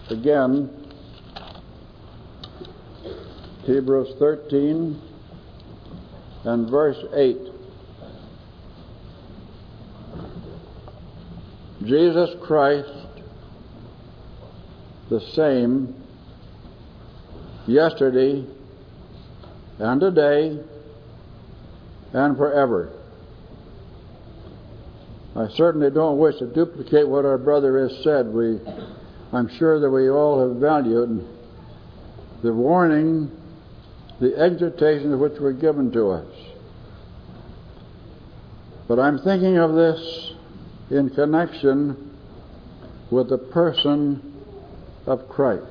again Hebrews 13 and verse 8. Jesus Christ, the same yesterday and today and forever. I certainly don't wish to duplicate what our brother has said. I'm sure that we all have valued the warning, the exhortations which were given to us. But I'm thinking of this in connection with the person of Christ.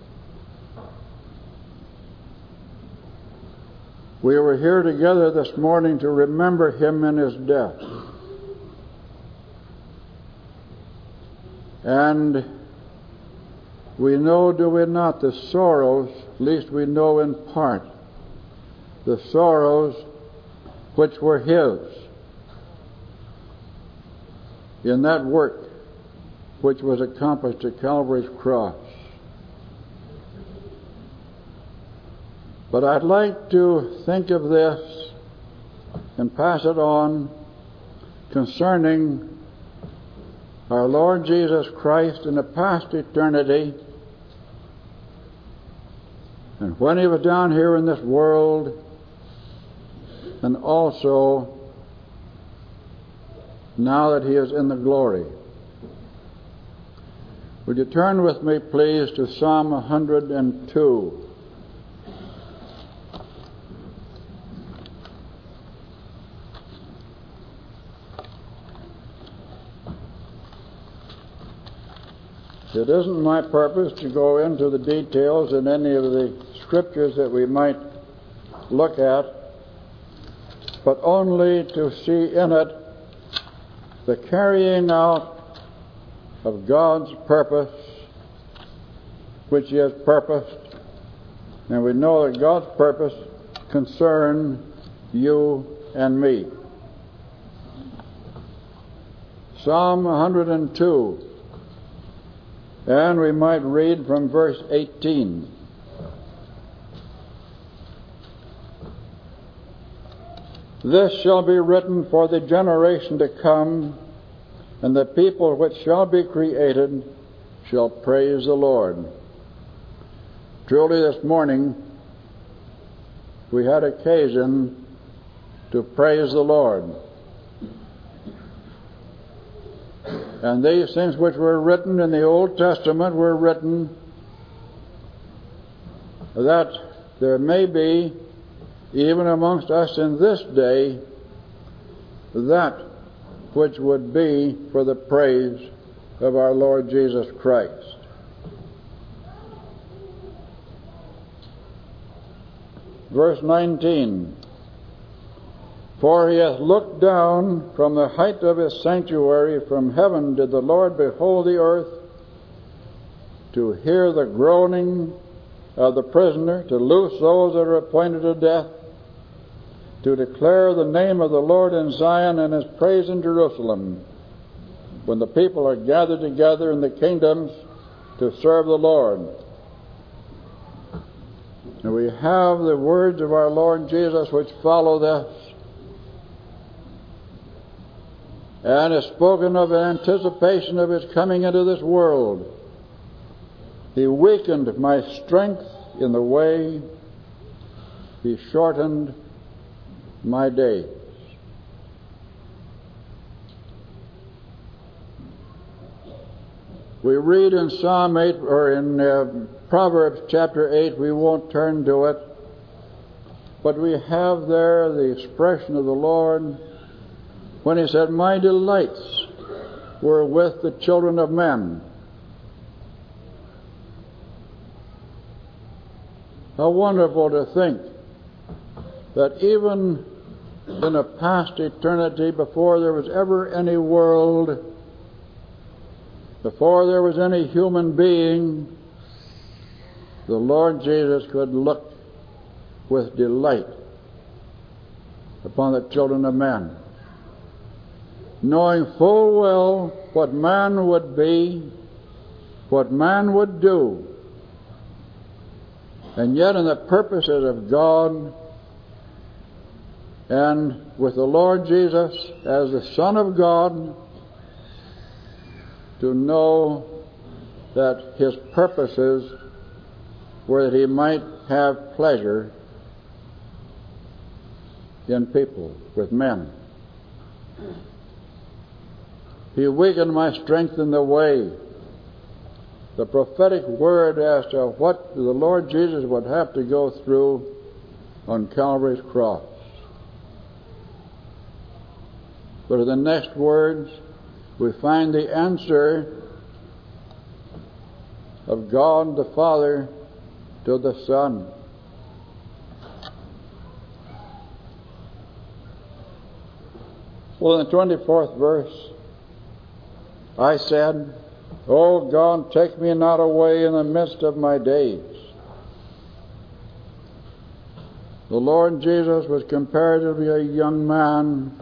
We were here together this morning to remember Him in His death. And we know, do we not, the sorrows, at least we know in part, the sorrows which were His in that work which was accomplished at Calvary's cross. But I'd like to think of this and pass it on concerning our Lord Jesus Christ in the past eternity, and when He was down here in this world, and also now that He is in the glory. Would you turn with me, please, to Psalm 102. It isn't my purpose to go into the details in any of the scriptures that we might look at, but only to see in it the carrying out of God's purpose, which He has purposed. And we know that God's purpose concerns you and me. Psalm 102. And we might read from verse 18. This shall be written for the generation to come, and the people which shall be created shall praise the Lord. Truly this morning we had occasion to praise the Lord. And these things which were written in the Old Testament were written that there may be, even amongst us in this day, that which would be for the praise of our Lord Jesus Christ. Verse 19. For He hath looked down from the height of His sanctuary, from heaven did the Lord behold the earth, to hear the groaning of the prisoner, to loose those that are appointed to death, to declare the name of the Lord in Zion and His praise in Jerusalem, when the people are gathered together in the kingdoms to serve the Lord. And we have the words of our Lord Jesus which follow this, and is spoken of in anticipation of His coming into this world. He weakened my strength in the way, He shortened my days. We read in Psalm 8, or in Proverbs chapter 8, we won't turn to it, but we have there the expression of the Lord when He said, my delights were with the children of men. How wonderful to think that even in a past eternity, before there was ever any world, before there was any human being, the Lord Jesus could look with delight upon the children of men, knowing full well what man would be what man would do, and yet in the purposes of God, and with the Lord Jesus as the Son of God, to know that His purposes were that He might have pleasure in people, with men. He weakened my strength in the way. The prophetic word as to what the Lord Jesus would have to go through on Calvary's cross. But in the next words, we find the answer of God the Father to the Son. Well, in the 24th verse, I said, O God, take me not away in the midst of my days. The Lord Jesus was comparatively a young man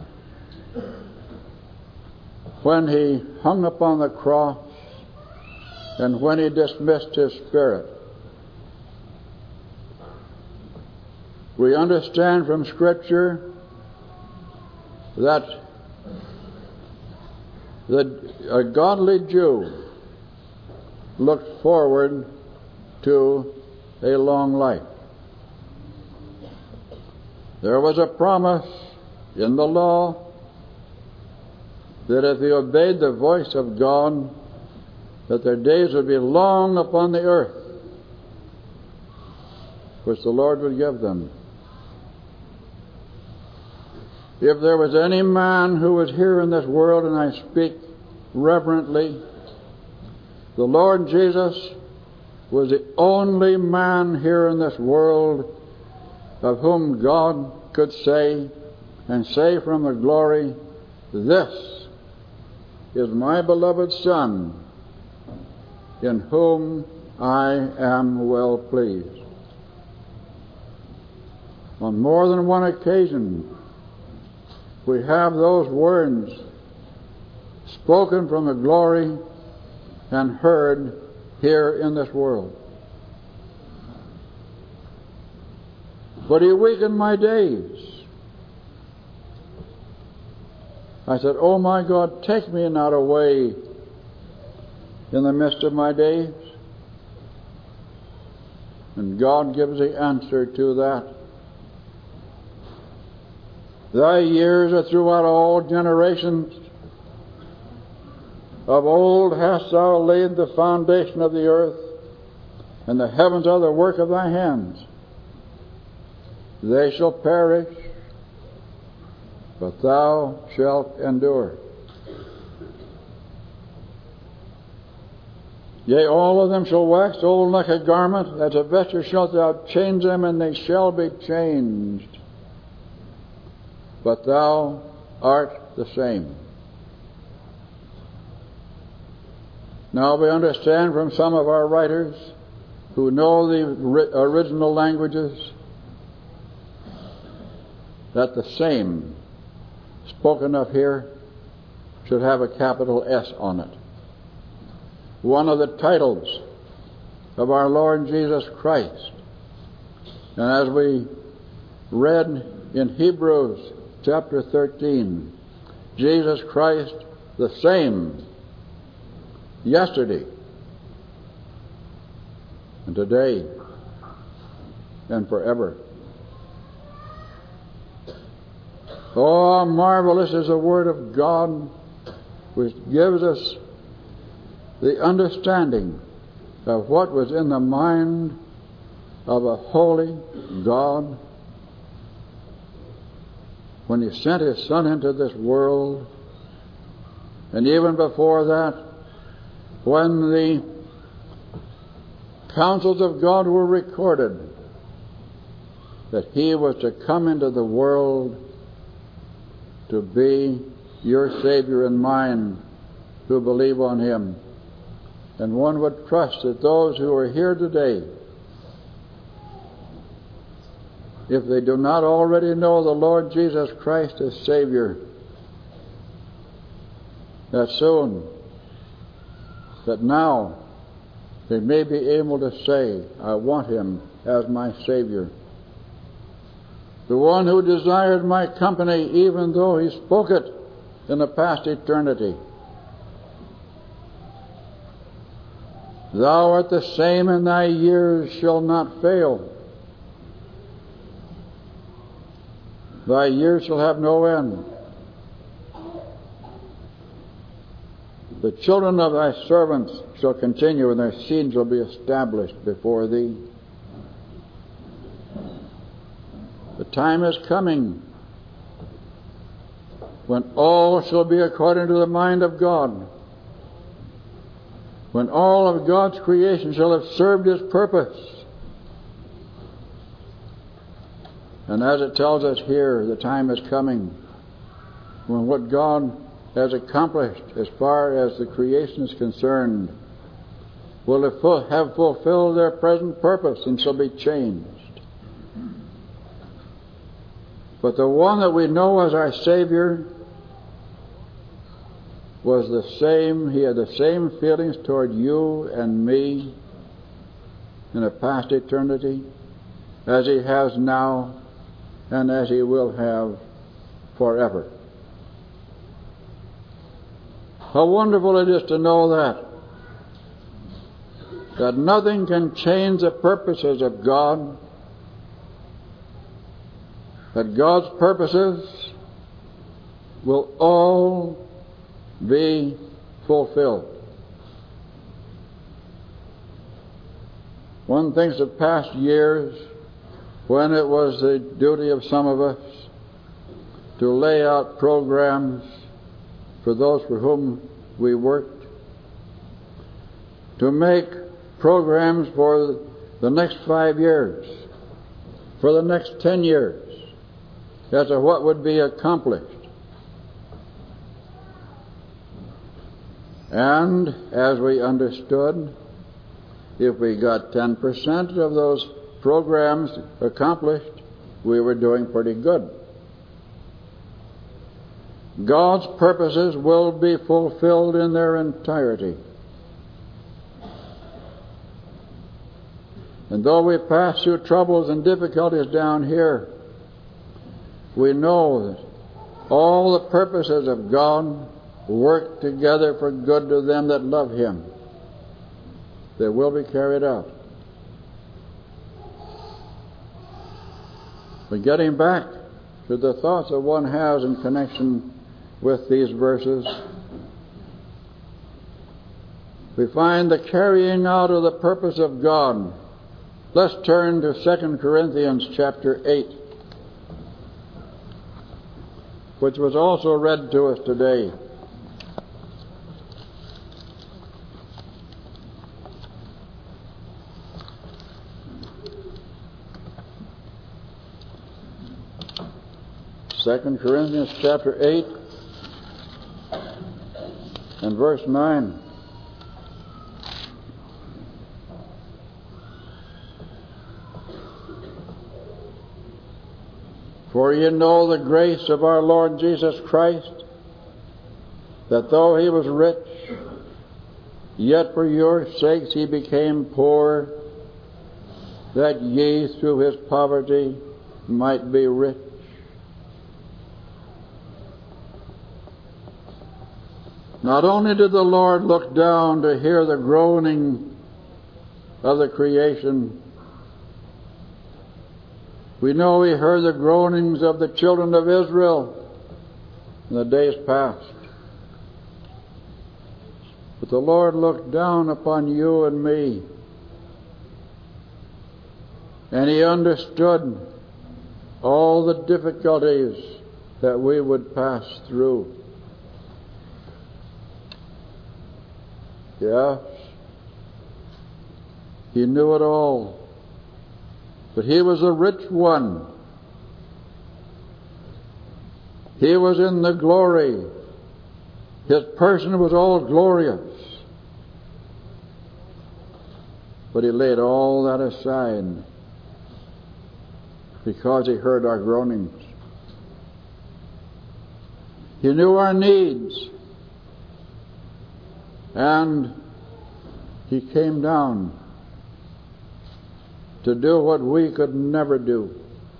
when He hung upon the cross and when He dismissed His spirit. We understand from Scripture that a godly Jew looked forward to a long life. There was a promise in the law that if they obeyed the voice of God, that their days would be long upon the earth, which the Lord would give them. If there was any man who was here in this world, and I speak reverently, the Lord Jesus was the only man here in this world of whom God could say, and say from the glory, "This is my beloved Son, in whom I am well pleased." On more than one occasion, we have those words spoken from the glory and heard here in this world. But He weakened my days. I said, "Oh my God, take me not away in the midst of my days." And God gives the answer to that. Thy years are throughout all generations. Of old hast thou laid the foundation of the earth, and the heavens are the work of thy hands. They shall perish, but thou shalt endure. Yea, all of them shall wax old like a garment, as a vesture shalt thou change them, and they shall be changed. But thou art the same. Now we understand from some of our writers who know the original languages that the same spoken of here should have a capital S on it. One of the titles of our Lord Jesus Christ. And as we read in Hebrews chapter 13, Jesus Christ the same yesterday and today and forever. Oh, how marvelous is the Word of God, which gives us the understanding of what was in the mind of a holy God when He sent His Son into this world, and even before that, when the counsels of God were recorded, that He was to come into the world to be your Savior and mine who believe on Him. And one would trust that those who are here today, if they do not already know the Lord Jesus Christ as Savior, that soon, that now, they may be able to say, I want him as my Savior. The one who desired my company even though he spoke it in the past eternity. Thou art the same, and thy years shall not fail. Thy years shall have no end. The children of thy servants shall continue, and their seed shall be established before thee. The time is coming when all shall be according to the mind of God, when all of God's creation shall have served His purpose. And as it tells us here, the time is coming when what God has accomplished as far as the creation is concerned will have fulfilled their present purpose and shall be changed. But the one that we know as our Savior was the same. He had the same feelings toward you and me in a past eternity as He has now and as He will have forever. How wonderful it is to know that nothing can change the purposes of God, that God's purposes will all be fulfilled. One thinks of past years when it was the duty of some of us to lay out programs for those for whom we worked, to make programs for the next 5 years, for the next 10 years, as to what would be accomplished. And as we understood, if we got 10% of those programs accomplished, we were doing pretty good. God's purposes will be fulfilled in their entirety. And though we pass through troubles and difficulties down here, we know that all the purposes of God work together for good to them that love Him. They will be carried out. But getting back to the thoughts that one has in connection with these verses, we find the carrying out of the purpose of God. Let's turn to 2 Corinthians chapter 8, which was also read to us today. Second Corinthians chapter 8 and verse 9. For ye know the grace of our Lord Jesus Christ, that though He was rich, yet for your sakes He became poor, that ye through His poverty might be rich. Not only did the Lord look down to hear the groaning of the creation, we know He heard the groanings of the children of Israel in the days past. But the Lord looked down upon you and me, and He understood all the difficulties that we would pass through. Yes, He knew it all. But He was a rich one. He was in the glory. His person was all glorious. But He laid all that aside because He heard our groanings. He knew our needs. And He came down to do what we could never do.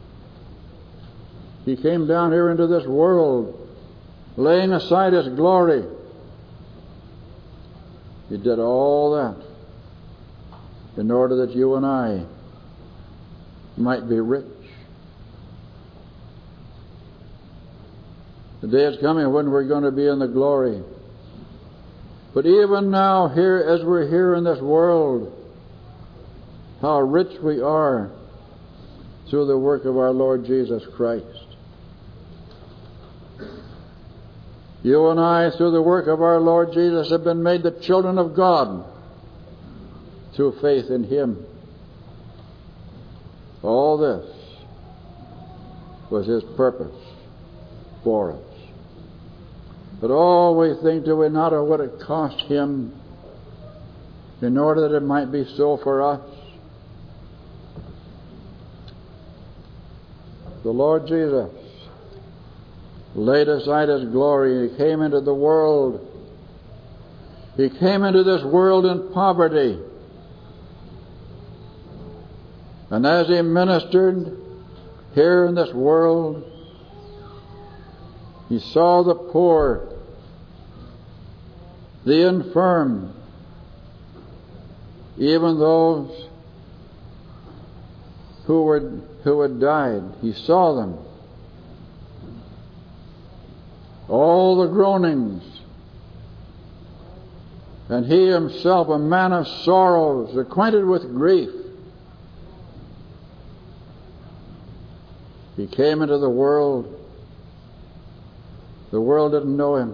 He came down here into this world, laying aside His glory. He did all that in order that you and I might be rich. The day is coming when we're going to be in the glory. But even now, here as we're here in this world, how rich we are through the work of our Lord Jesus Christ. You and I, through the work of our Lord Jesus, have been made the children of God through faith in Him. All this was His purpose for us. But all we think, do we not, of what it cost Him in order that it might be so for us? The Lord Jesus laid aside His glory. He came into the world. He came into this world in poverty. And as He ministered here in this world, He saw the poor, the infirm, even those who had died. He saw them. All the groanings. And He Himself, a man of sorrows, acquainted with grief, He came into the world. The world didn't know Him.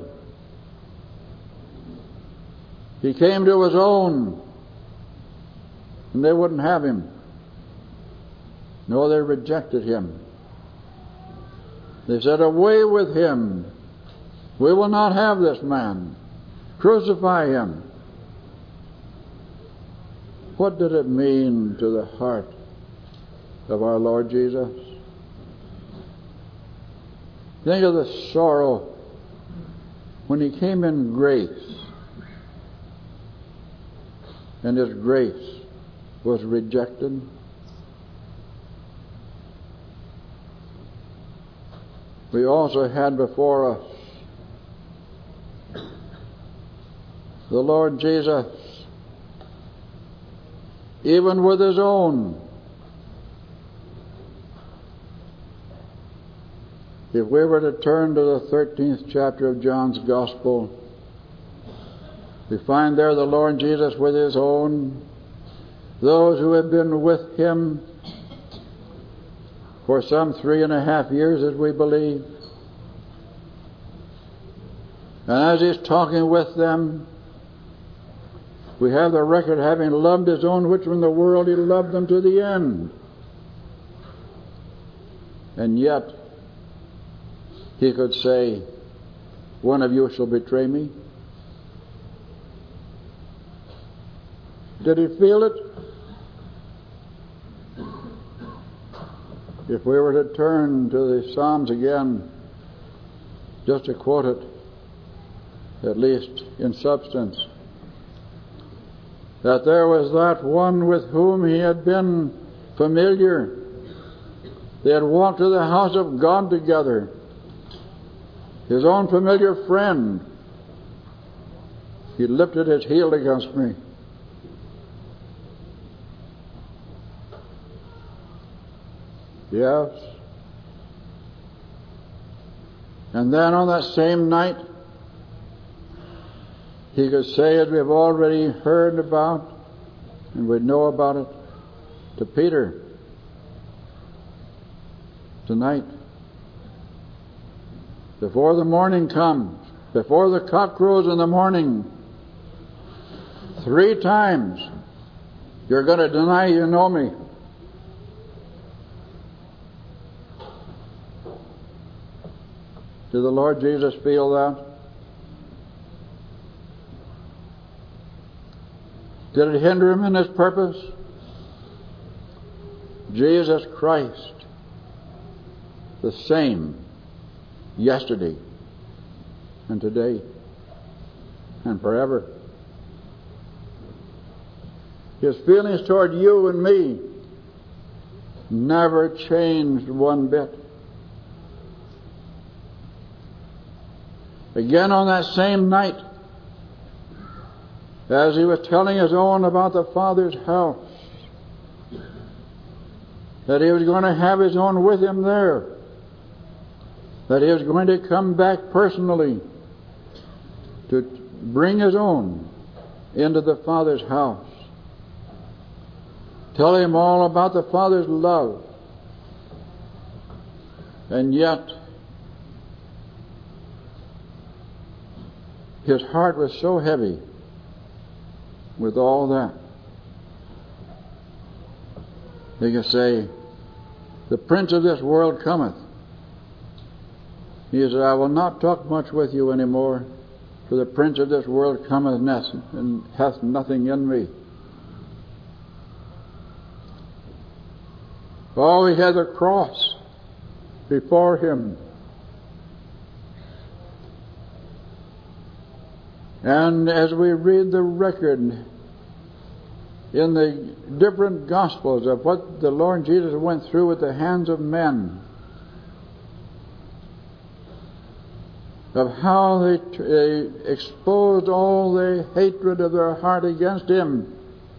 He came to His own, and they wouldn't have Him. No, they rejected Him. They said, "Away with Him. We will not have this man. Crucify Him." What did it mean to the heart of our Lord Jesus? Think of the sorrow when He came in grace, and His grace was rejected. We also had before us the Lord Jesus, even with His own. If we were to turn to the 13th chapter of John's Gospel, we find there the Lord Jesus with His own, those who have been with Him for some 3.5 years, as we believe. And as He's talking with them, we have the record, having loved His own which were in the world, He loved them to the end. And yet, He could say, "One of you shall betray me." Did He feel it? If we were to turn to the Psalms again, just to quote it, at least in substance, that there was that one with whom He had been familiar. They had walked to the house of God together. His own familiar friend. He lifted His heel against me. Yes. And then on that same night, He could say, as we've already heard about, and we know about it, to Peter, "Tonight, before the morning comes, before the cock crows in the morning, 3 times you're going to deny you know me." Did the Lord Jesus feel that? Did it hinder Him in His purpose? Jesus Christ, the same yesterday and today and forever. His feelings toward you and me never changed one bit. Again on that same night, as he was telling his own about the Father's house, that he was going to have his own with him there, that he was going to come back personally to bring his own into the Father's house. Tell him all about the Father's love. And yet, his heart was so heavy with all that. He could say, the prince of this world cometh. He said, I will not talk much with you anymore, for the prince of this world cometh and hath nothing in me. Oh, he had the cross before him. And as we read the record in the different Gospels of what the Lord Jesus went through at the hands of men, of how they exposed all the hatred of their heart against him,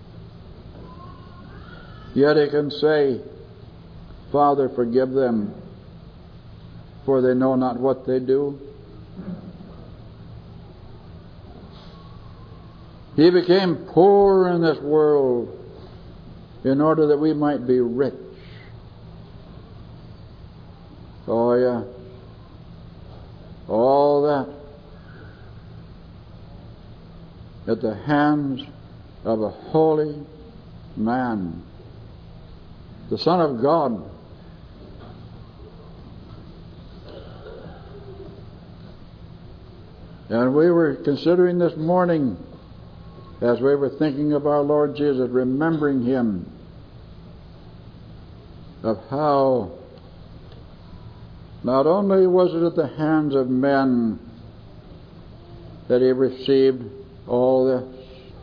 yet he can say, Father, forgive them, for they know not what they do. He became poor in this world in order that we might be rich. Oh, yeah. All that at the hands of a holy man, the Son of God. And we were considering this morning, as we were thinking of our Lord Jesus, remembering him, of how not only was it at the hands of men that he received all this,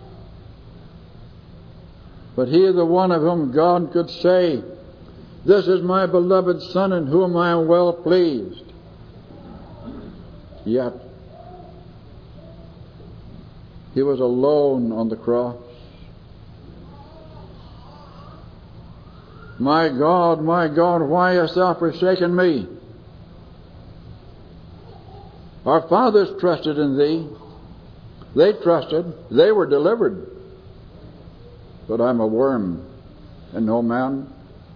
but he is the one of whom God could say, this is my beloved Son in whom I am well pleased. Yet he was alone on the cross. My God, why hast thou forsaken me? Our fathers trusted in thee. They trusted. They were delivered. But I'm a worm and no man.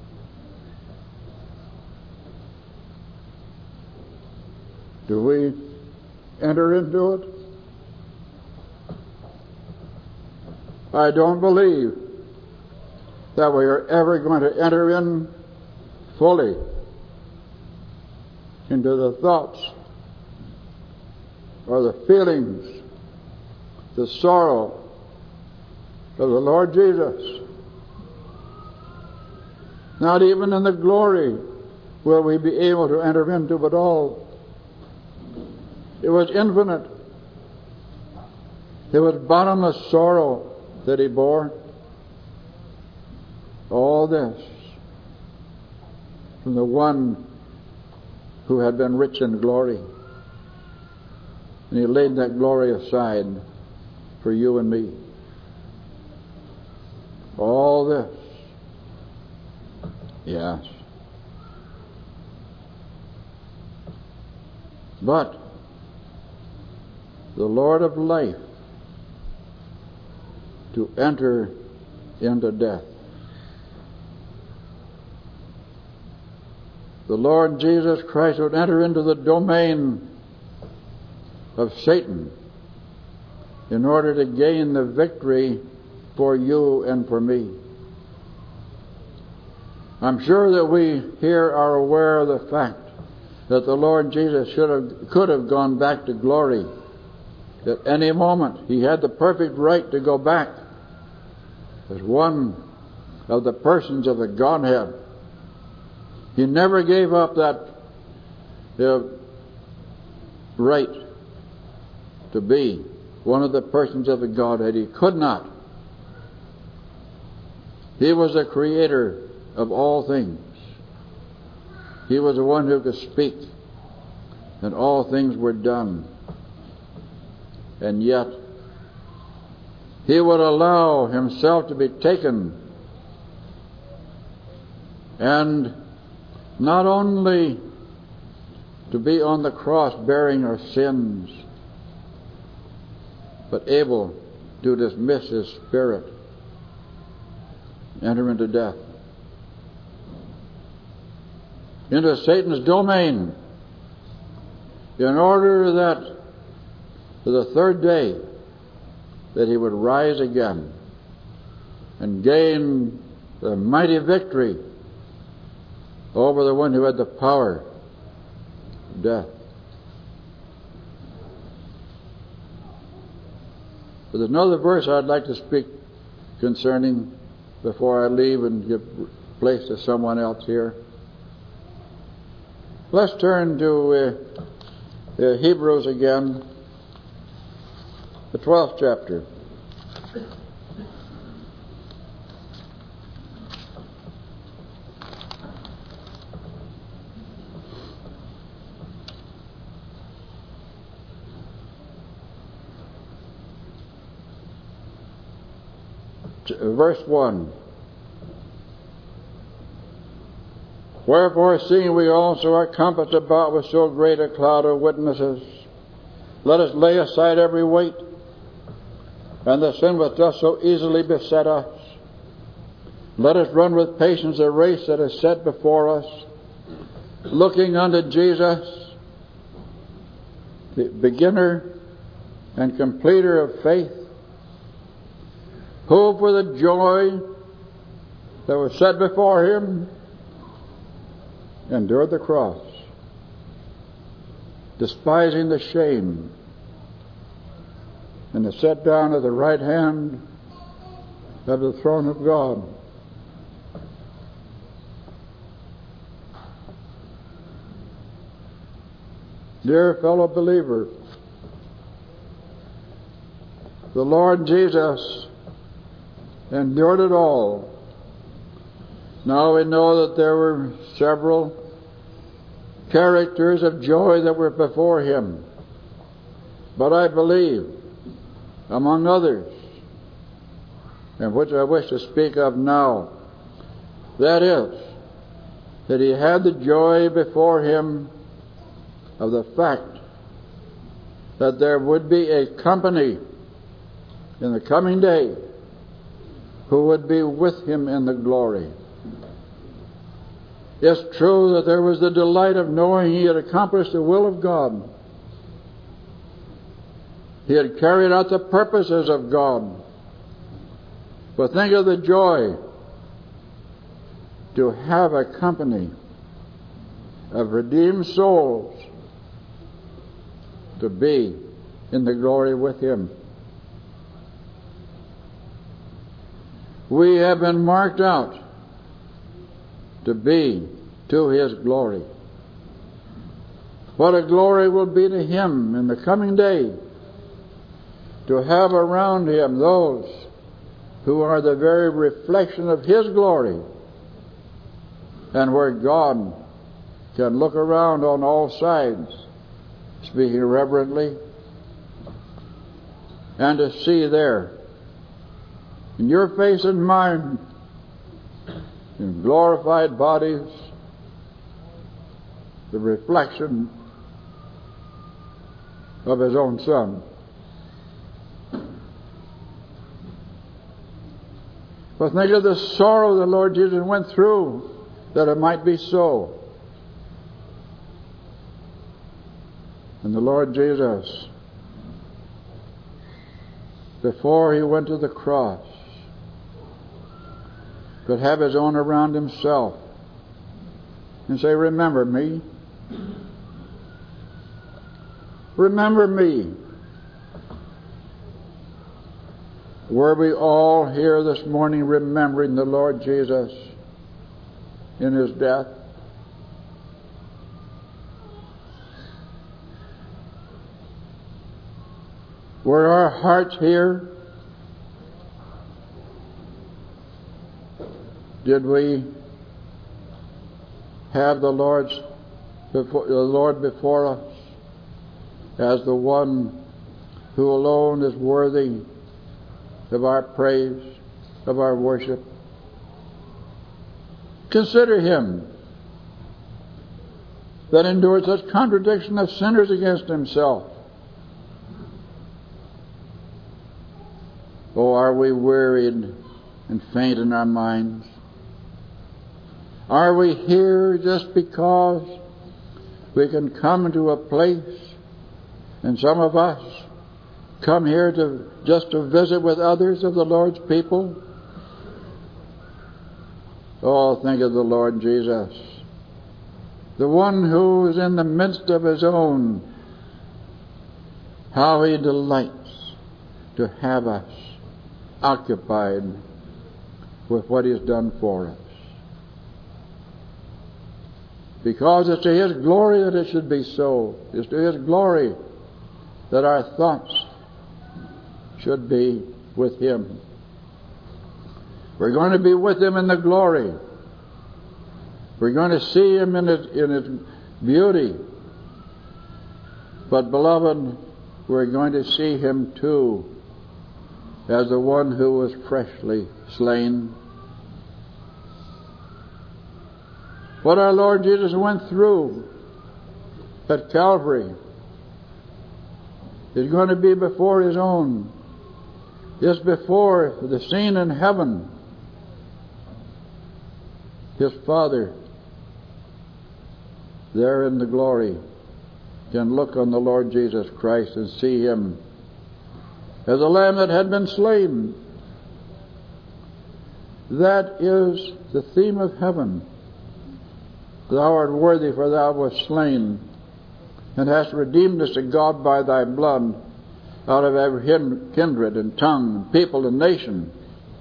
Do we enter into it? I don't believe that we are ever going to enter in fully into the thoughts or the feelings, the sorrow of the Lord Jesus. Not even in the glory will we be able to enter into it all. It was infinite. It was bottomless sorrow that he bore. All this from the one who had been rich in glory. And he laid that glory aside for you and me. All this. Yes. But the Lord of life to enter into death. The Lord Jesus Christ would enter into the domain of Satan in order to gain the victory for you and for me. I'm sure that we here are aware of the fact that the Lord Jesus could have gone back to glory. At any moment he had the perfect right to go back as one of the persons of the Godhead. He never gave up that right to be one of the persons of the Godhead. He could not. He was the creator of all things. He was the one who could speak, and all things were done. And yet, He would allow Himself to be taken, and not only to be on the cross bearing our sins, but able to dismiss His spirit, enter into death, into Satan's domain, in order that for the third day that He would rise again and gain the mighty victory over the one who had the power of death. But there's another verse I'd like to speak concerning before I leave and give place to someone else here. Let's turn to Hebrews again, the 12th chapter. Verse 1. Wherefore, seeing we also are compassed about with so great a cloud of witnesses, let us lay aside every weight and the sin which doth so easily beset us. Let us run with patience the race that is set before us, looking unto Jesus, the beginner and completer of faith, who for the joy that was set before Him endured the cross, despising the shame, and is set down at the right hand of the throne of God. Dear fellow believer, the Lord Jesus endured it all. Now we know that there were several characters of joy that were before Him. But I believe, among others, and which I wish to speak of now, that is, that He had the joy before Him of the fact that there would be a company in the coming day who would be with Him in the glory. It's true that there was the delight of knowing He had accomplished the will of God. He had carried out the purposes of God. But think of the joy to have a company of redeemed souls to be in the glory with Him. We have been marked out to be to His glory. What a glory will be to Him in the coming day, to have around Him those who are the very reflection of His glory, and where God can look around on all sides, speaking reverently, and to see there, in your face and mine, in glorified bodies, the reflection of His own Son. But think of the sorrow the Lord Jesus went through that it might be so. And the Lord Jesus, before He went to the cross, could have His own around Himself and say, remember me. Remember me. Were we all here this morning remembering the Lord Jesus in His death? Were our hearts here did we have the Lord before us as the one who alone is worthy of our praise, of our worship? Consider Him that endured such contradiction of sinners against Himself. Oh, are we wearied and faint in our minds? Are we here just because we can come into a place, and some of us come here just to visit with others of the Lord's people? Oh, think of the Lord Jesus, the one who is in the midst of His own. How He delights to have us occupied with what He has done for us. Because it's to His glory that it should be so. It's to His glory that our thoughts should be with Him. We're going to be with Him in the glory. We're going to see Him in His beauty. But, beloved, we're going to see Him too as the one who was freshly slain. What our Lord Jesus went through at Calvary is going to be before His own. Just before the scene in heaven, His Father, there in the glory, can look on the Lord Jesus Christ and see Him as a lamb that had been slain. That is the theme of heaven. Thou art worthy, for Thou wast slain, and hast redeemed us to God by Thy blood, out of every kindred and tongue and people and nation.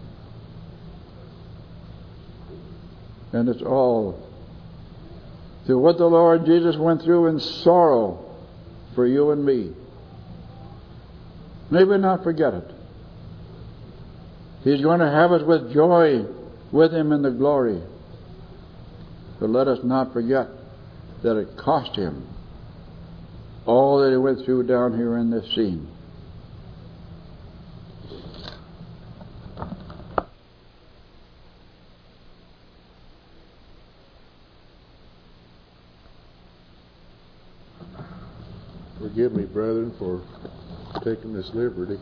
And it's all through what the Lord Jesus went through in sorrow for you and me. May we not forget it. He's going to have us with joy with Him in the glory. But let us not forget that it cost Him all that He went through down here in this scene. Forgive me, brethren, for taking this liberty.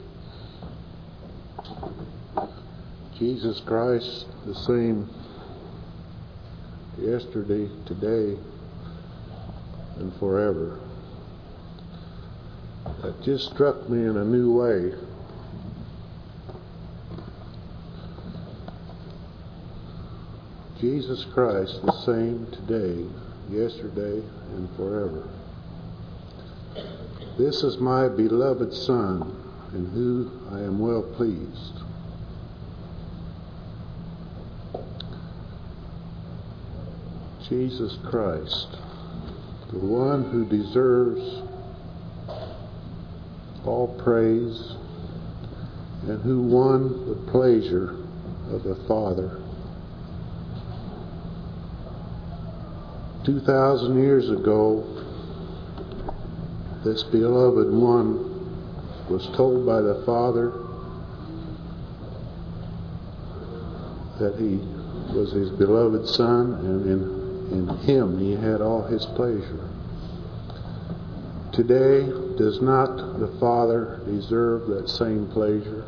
Jesus Christ, the same yesterday, today, and forever. That just struck me in a new way. Jesus Christ, the same today, yesterday, and forever. This is my beloved Son, in whom I am well pleased. Jesus Christ, the one who deserves all praise and who won the pleasure of the Father. 2,000 years ago, this beloved one was told by the Father that He was His beloved Son, and in Him He had all His pleasure. Today, does not the Father deserve that same pleasure?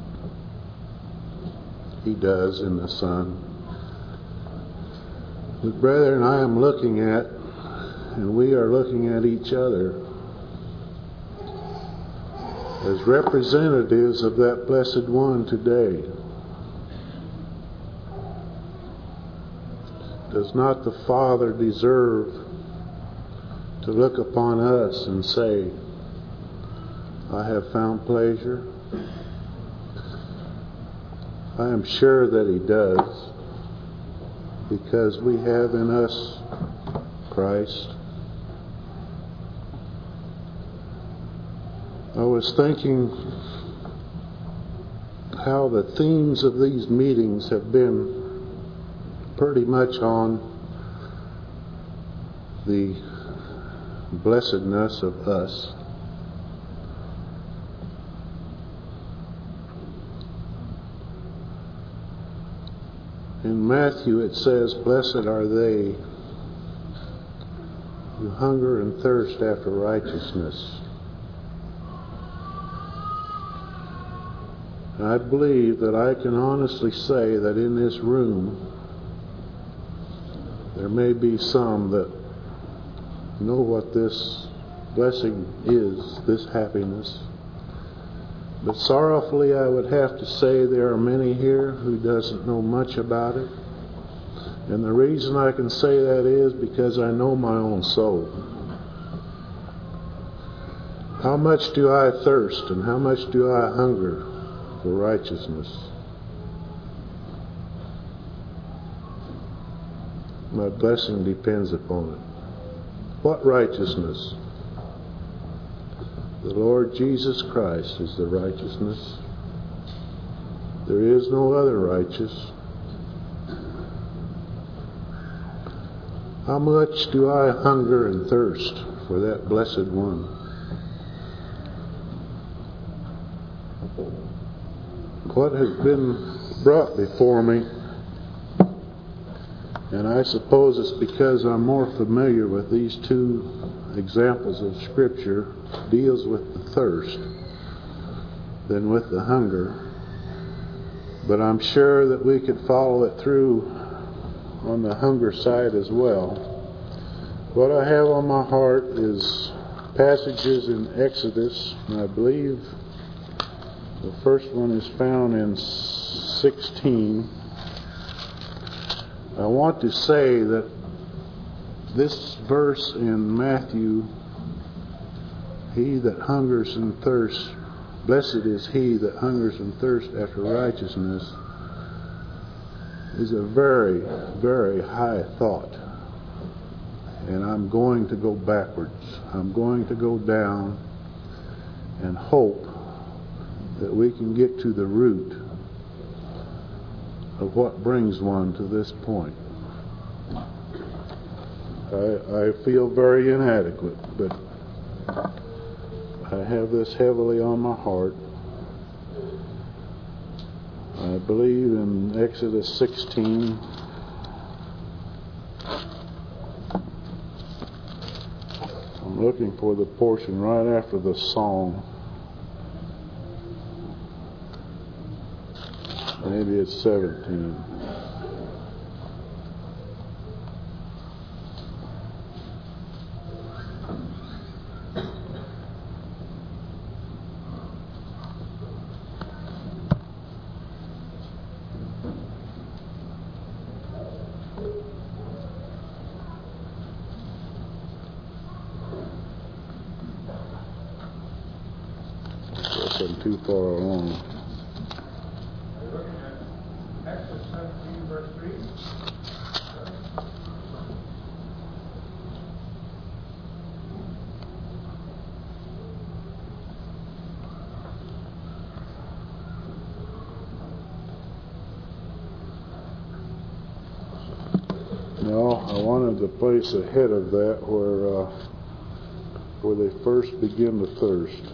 He does in the Son. But brethren, I am looking at, and we are looking at each other as representatives of that blessed one today. Does not the Father deserve to look upon us and say, I have found pleasure? I am sure that He does, because we have in us Christ. I was thinking how the themes of these meetings have been pretty much on the blessedness of us. In Matthew it says, "Blessed are they who hunger and thirst after righteousness." I believe that I can honestly say that in this room there may be some that know what this blessing is, this happiness. But sorrowfully I would have to say there are many here who doesn't know much about it. And the reason I can say that is because I know my own soul. How much do I thirst and how much do I hunger for righteousness? My blessing depends upon it. What righteousness? The Lord Jesus Christ is the righteousness. There is no other righteous. How much do I hunger and thirst for that blessed one? What has been brought before me, and I suppose it's because I'm more familiar with these two examples of Scripture, deals with the thirst than with the hunger. But I'm sure that we could follow it through on the hunger side as well. What I have on my heart is passages in Exodus, and I believe the first one is found in 16. I want to say that this verse in Matthew, "He that hungers and thirsts, blessed is he that hungers and thirsts after righteousness," is a very, very high thought. And I'm going to go backwards. I'm going to go down and hope that we can get to the root of what brings one to this point. I feel very inadequate, but I have this heavily on my heart. I believe in Exodus 16. I'm looking for the portion right after the song. Maybe it's 17. I'm too far along. We're looking at Exodus 17, verse 3. No, I wanted the place ahead of that where they first begin to thirst.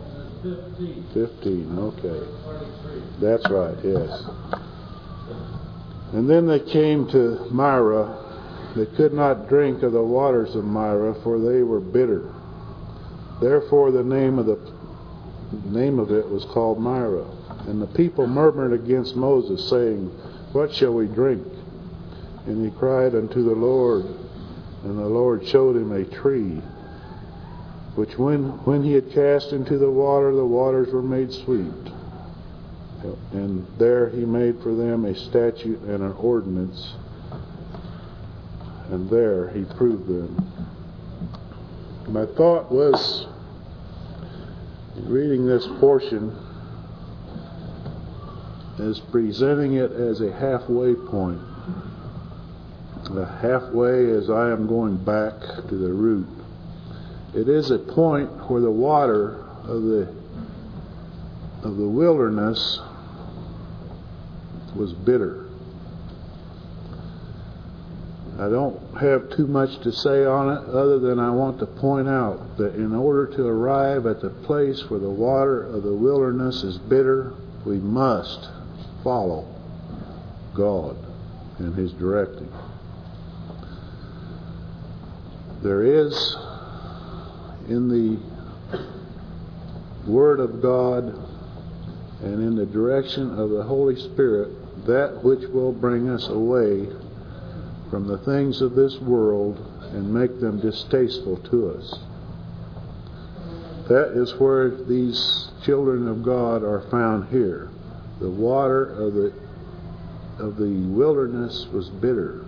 15, okay. That's right, yes. And then they came to Marah. They could not drink of the waters of Marah, for they were bitter. Therefore the name of it was called Marah. And the people murmured against Moses, saying, "What shall we drink?" And he cried unto the Lord, and the Lord showed him a tree, which when he had cast into the waters were made sweet. And there he made for them a statute and an ordinance, and there he proved them. My thought was, in reading this portion, is presenting it as a halfway point. The halfway as I am going back to the root. It is a point where the water of the wilderness was bitter. I don't have too much to say on it other than I want to point out that in order to arrive at the place where the water of the wilderness is bitter, we must follow God and His directing. There is in the Word of God and in the direction of the Holy Spirit that which will bring us away from the things of this world and make them distasteful to us. That is where these children of God are found here. The water of the wilderness was bitter.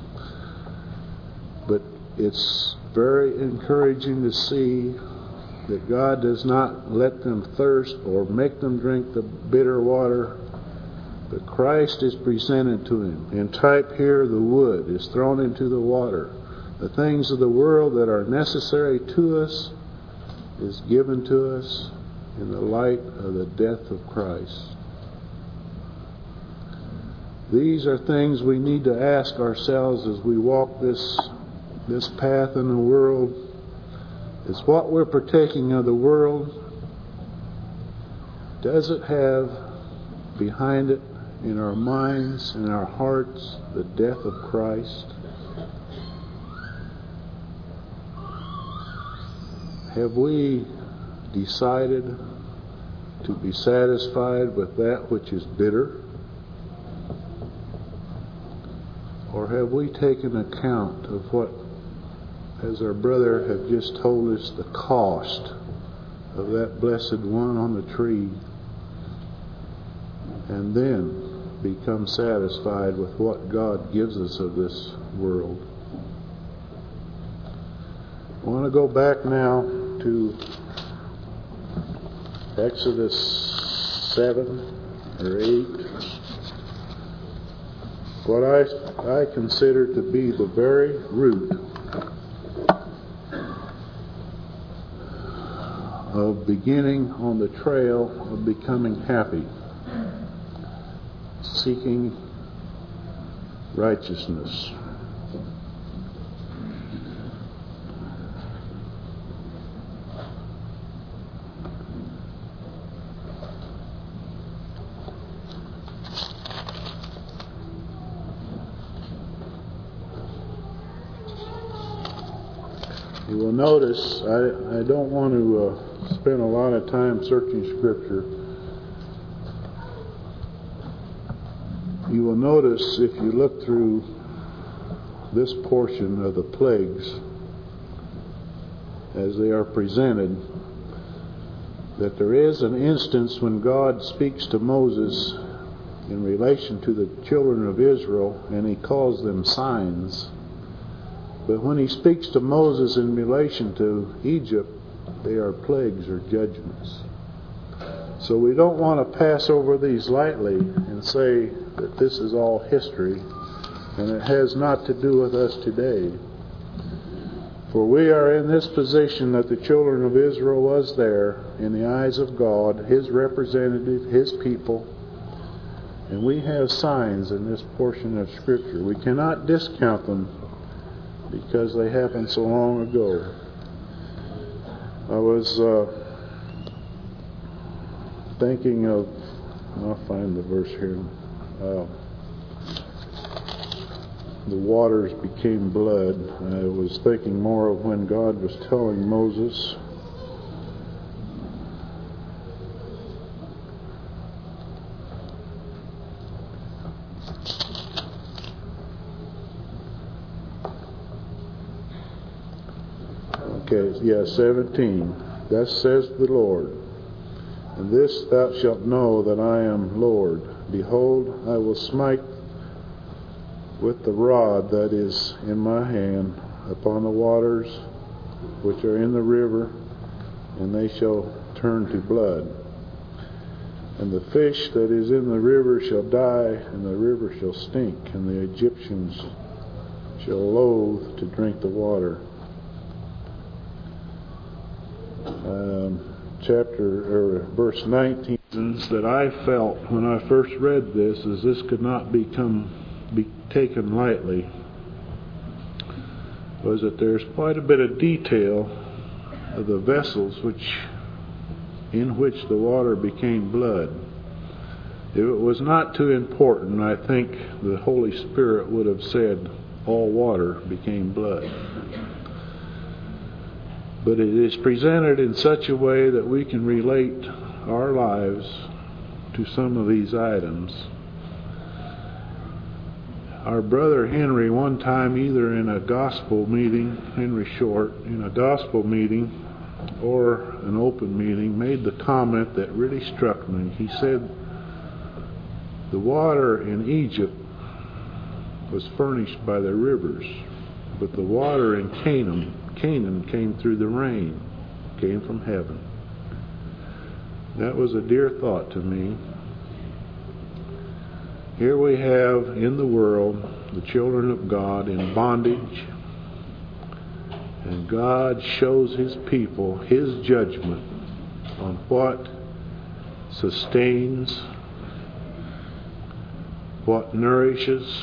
But it's very encouraging to see that God does not let them thirst or make them drink the bitter water, but Christ is presented to him. In type here, the wood is thrown into the water. The things of the world that are necessary to us is given to us in the light of the death of Christ. These are things we need to ask ourselves as we walk this path in the world. Is what we're partaking of the world, does it have behind it in our minds, in our hearts, the death of Christ? Have we decided to be satisfied with that which is bitter? Or have we taken account of what, as our brother have just told us, the cost of that blessed one on the tree, and then become satisfied with what God gives us of this world? I want to go back now to Exodus 7 or 8. What I consider to be the very root of beginning on the trail of becoming happy, seeking righteousness. You will notice, I don't want to spend a lot of time searching Scripture. You will notice, if you look through this portion of the plagues as they are presented, that there is an instance when God speaks to Moses in relation to the children of Israel, and He calls them signs. But when He speaks to Moses in relation to Egypt, they are plagues or judgments. So we don't want to pass over these lightly and say that this is all history and it has not to do with us today. For we are in this position that the children of Israel was there in the eyes of God, His representative, His people. And we have signs in this portion of Scripture. We cannot discount them because they happened so long ago. I was thinking of, I'll find the verse here. The waters became blood. I was thinking more of when God was telling Moses. Okay, 17. Thus says the Lord, and this thou shalt know that I am Lord. Behold, I will smite with the rod that is in my hand upon the waters which are in the river, and they shall turn to blood. And the fish that is in the river shall die, and the river shall stink, and the Egyptians shall loathe to drink the water. Verse 19, that I felt when I first read this is this could not be taken lightly. was that there's quite a bit of detail of the vessels in which the water became blood. If it was not too important, I think the Holy Spirit would have said all water became blood. But it is presented in such a way that we can relate our lives to some of these items. Our brother Henry, one time, either in a gospel meeting, Henry Short, in a gospel meeting or an open meeting, made the comment that really struck me. He said, the water in Egypt was furnished by the rivers, but the water in Canaan came through the rain, came from heaven. That was a dear thought to me. Here we have in the world the children of God in bondage, and God shows His people His judgment on what sustains, what nourishes.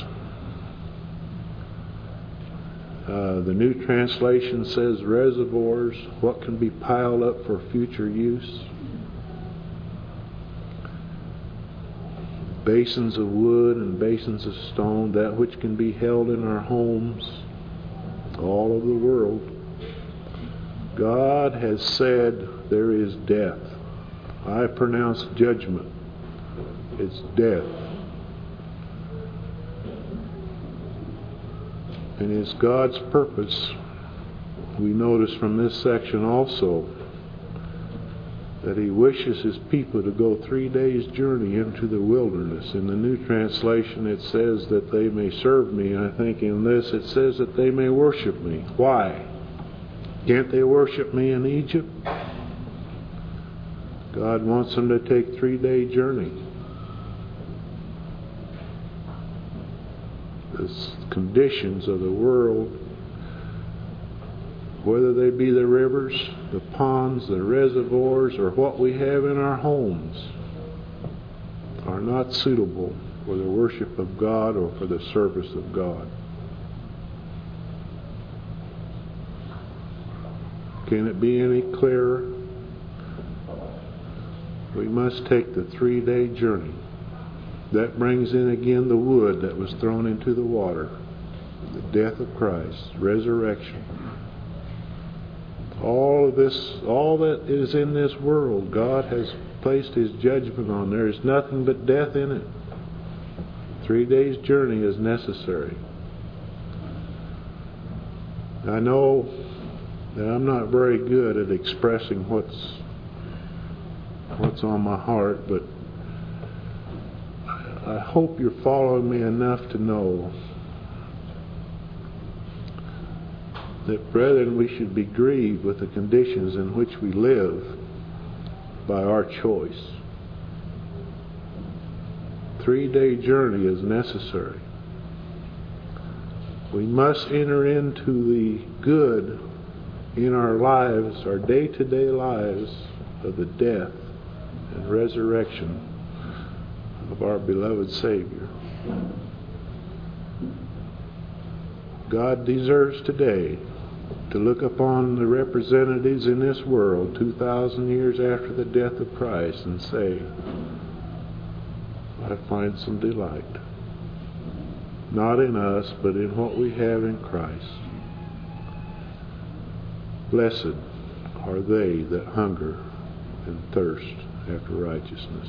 The New Translation says reservoirs, what can be piled up for future use. Basins of wood and basins of stone, that which can be held in our homes, all over the world. God has said there is death. I pronounce judgment. It's death. And it's God's purpose. We notice from this section also that He wishes His people to go 3 days' journey into the wilderness. In the New Translation it says that they may serve me. I think in this it says that they may worship me. Why? Can't they worship me in Egypt? God wants them to take 3-day journey. The conditions of the world, whether they be the rivers, the ponds, the reservoirs, or what we have in our homes, are not suitable for the worship of God or for the service of God. Can it be any clearer? We must take the 3-day journey. That brings in again the wood that was thrown into the water, the death of Christ, resurrection. All of this, all that is in this world, God has placed His judgment on. There is nothing but death in it. 3 days' journey is necessary. I know that I'm not very good at expressing what's on my heart, but I hope you're following me enough to know that, brethren, we should be grieved with the conditions in which we live by our choice. 3-day journey is necessary. We must enter into the good in our lives, our day-to-day lives, of the death and resurrection of our beloved Savior. God deserves today to look upon the representatives in this world 2,000 years after the death of Christ and say, I find some delight. Not in us, but in what we have in Christ. Blessed are they that hunger and thirst after righteousness.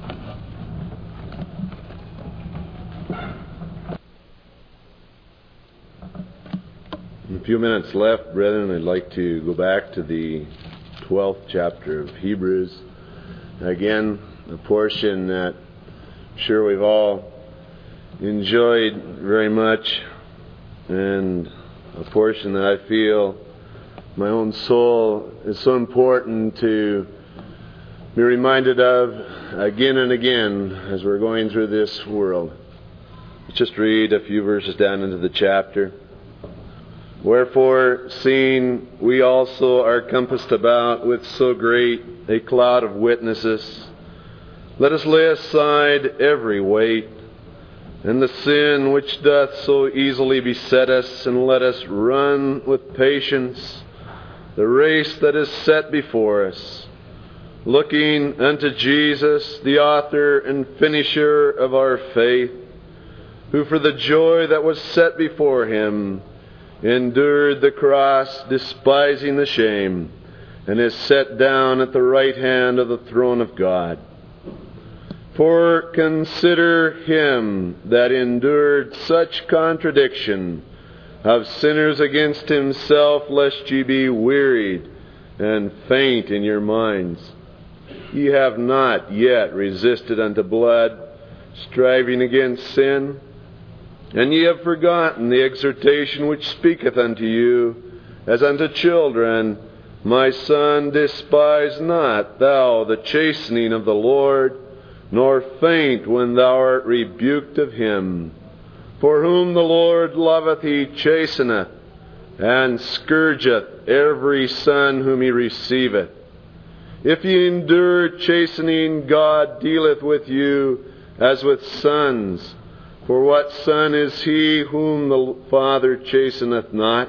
In a few minutes left, brethren, I'd like to go back to the 12th chapter of Hebrews. Again, a portion that I'm sure we've all enjoyed very much, and a portion that I feel my own soul is so important to be reminded of again and again as we're going through this world. Let's just read a few verses down into the chapter. Wherefore, seeing we also are compassed about with so great a cloud of witnesses, let us lay aside every weight and the sin which doth so easily beset us, and let us run with patience the race that is set before us, looking unto Jesus, the author and finisher of our faith, who for the joy that was set before him endured the cross, despising the shame, and is set down at the right hand of the throne of God. For consider him that endured such contradiction of sinners against himself, lest ye be wearied and faint in your minds. Ye have not yet resisted unto blood, striving against sin, and ye have forgotten the exhortation which speaketh unto you as unto children. My son, despise not thou the chastening of the Lord, nor faint when thou art rebuked of him. For whom the Lord loveth, he chasteneth, and scourgeth every son whom he receiveth. If ye endure chastening, God dealeth with you as with sons. For what son is he whom the Father chasteneth not?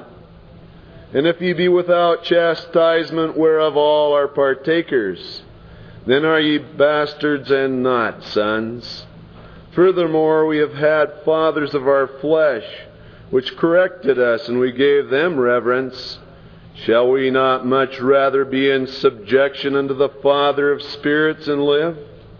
And if ye be without chastisement, whereof all are partakers, then are ye bastards and not sons. Furthermore, we have had fathers of our flesh, which corrected us, and we gave them reverence. Shall we not much rather be in subjection unto the Father of spirits and live?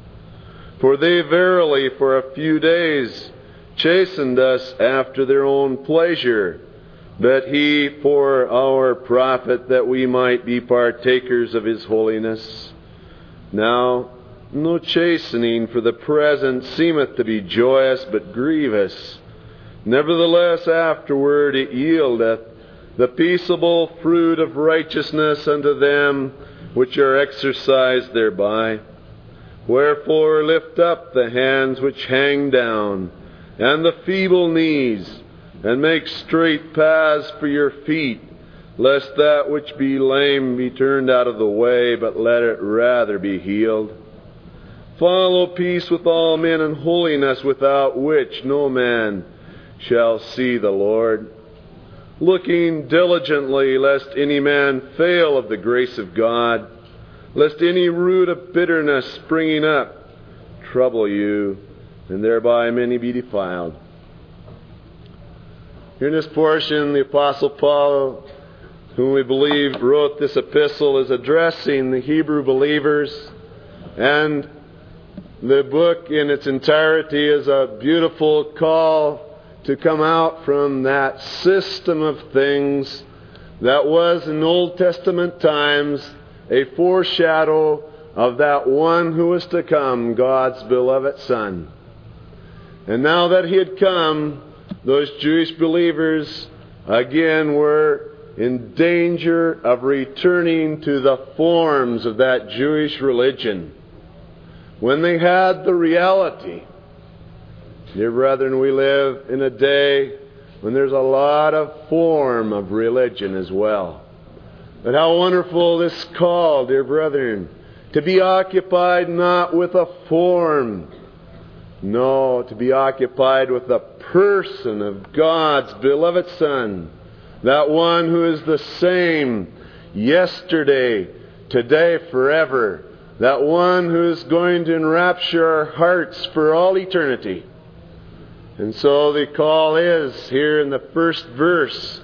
For they verily for a few days chastened us after their own pleasure, but he for our profit, that we might be partakers of his holiness. Now, no chastening for the present seemeth to be joyous, but grievous. Nevertheless, afterward it yieldeth the peaceable fruit of righteousness unto them which are exercised thereby. Wherefore lift up the hands which hang down, and the feeble knees, and make straight paths for your feet, lest that which be lame be turned out of the way, but let it rather be healed. Follow peace with all men and holiness, without which no man shall see the Lord. Looking diligently, lest any man fail of the grace of God, lest any root of bitterness springing up trouble you, and thereby many be defiled. Here in this portion, the Apostle Paul, whom we believe wrote this epistle, is addressing the Hebrew believers, and the book in its entirety is a beautiful call to come out from that system of things that was in Old Testament times a foreshadow of that one who was to come, God's beloved Son. And now that he had come, those Jewish believers again were in danger of returning to the forms of that Jewish religion. When they had the reality, dear brethren, we live in a day when there's a lot of form of religion as well. But how wonderful this call, dear brethren, to be occupied not with a form, no, to be occupied with the person of God's beloved Son, that one who is the same yesterday, today, forever, that one who is going to enrapture our hearts for all eternity. And so the call is here in the first verse,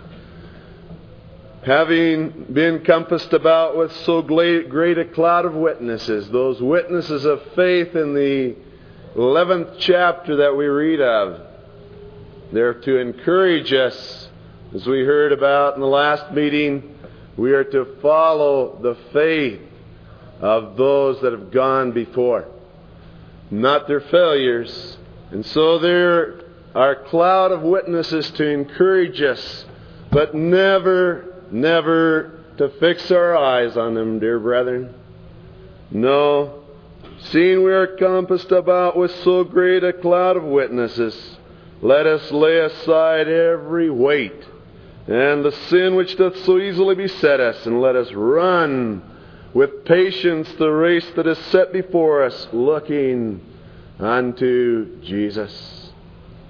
having been compassed about with so great a cloud of witnesses, those witnesses of faith in the 11th chapter that we read of. They're to encourage us, as we heard about in the last meeting. We are to follow the faith of those that have gone before, not their failures. And so there are a cloud of witnesses to encourage us, but never to fix our eyes on them, dear brethren. No, seeing we are compassed about with so great a cloud of witnesses, let us lay aside every weight and the sin which doth so easily beset us, and let us run with patience the race that is set before us, looking unto Jesus.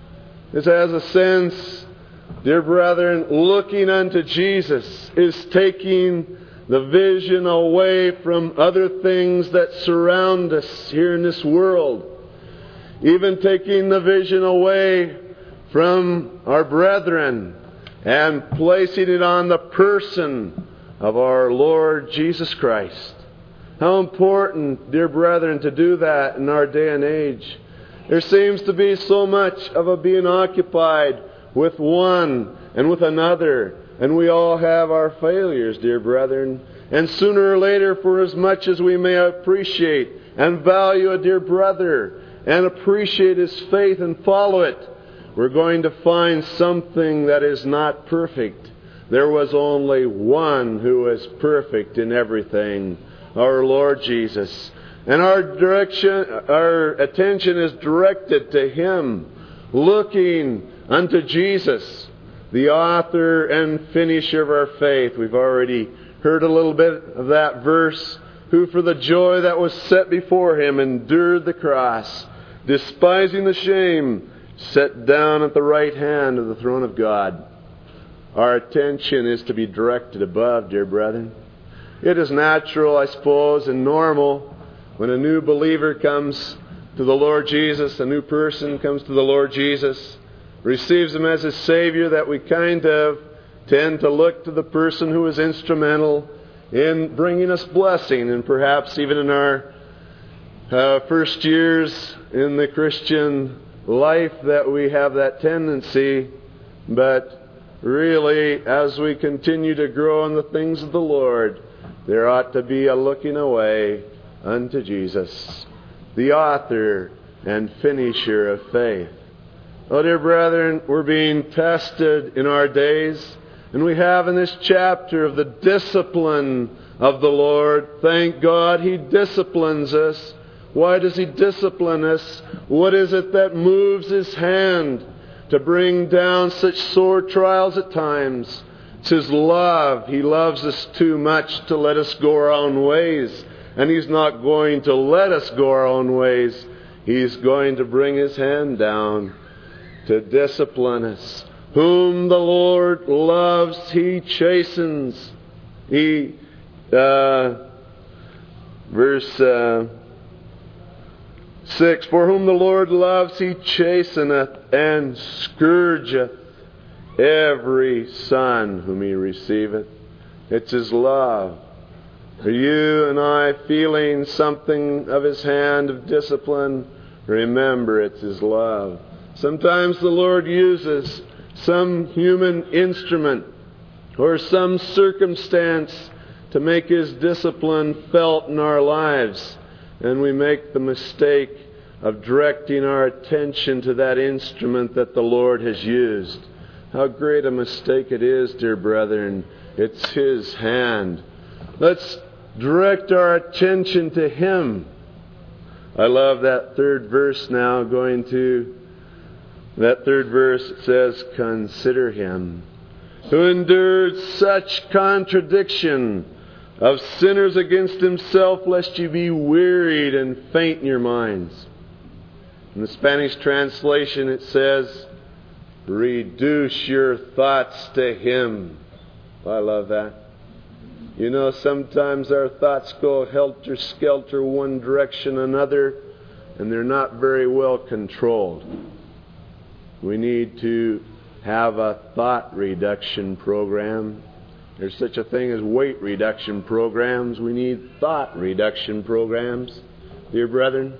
It has a sense, dear brethren, looking unto Jesus is taking the vision away from other things that surround us here in this world. Even taking the vision away from our brethren and placing it on the person of our Lord Jesus Christ. How important, dear brethren, to do that in our day and age. There seems to be so much of a being occupied with one and with another, and we all have our failures, dear brethren. And sooner or later, for as much as we may appreciate and value a dear brother and appreciate his faith and follow it, we're going to find something that is not perfect. There was only one who was perfect in everything, our Lord Jesus. And our attention is directed to Him, looking unto Jesus, the author and finisher of our faith. We've already heard a little bit of that verse. Who for the joy that was set before Him endured the cross, despising the shame, sat down at the right hand of the throne of God. Our attention is to be directed above, dear brethren. It is natural, I suppose, and normal when a new believer comes to the Lord Jesus, a new person comes to the Lord Jesus, receives Him as His Savior, that we kind of tend to look to the person who is instrumental in bringing us blessing. And perhaps even in our first years in the Christian life that we have that tendency. But really, as we continue to grow in the things of the Lord, there ought to be a looking away unto Jesus, the author and finisher of faith. Oh, dear brethren, we're being tested in our days, and we have in this chapter of the discipline of the Lord. Thank God He disciplines us. Why does He discipline us? What is it that moves His hand to bring down such sore trials at times? It's His love. He loves us too much to let us go our own ways. And He's not going to let us go our own ways. He's going to bring His hand down to discipline us. Whom the Lord loves, He chastens. Verse 6, for whom the Lord loves, He chasteneth and scourgeth every son whom He receiveth. It's His love. Are you and I feeling something of His hand of discipline? Remember, it's His love. Sometimes the Lord uses some human instrument or some circumstance to make His discipline felt in our lives. And we make the mistake of directing our attention to that instrument that the Lord has used. How great a mistake it is, dear brethren. It's His hand. Let's direct our attention to Him. I love that third verse now. Going to that third verse, it says, consider Him who endured such contradiction of sinners against Himself, lest you be wearied and faint in your minds. In the Spanish translation it says, reduce your thoughts to Him. I love that. You know, sometimes our thoughts go helter-skelter one direction or another, and they're not very well controlled. We need to have a thought reduction program. There's such a thing as weight reduction programs. We need thought reduction programs, dear brethren.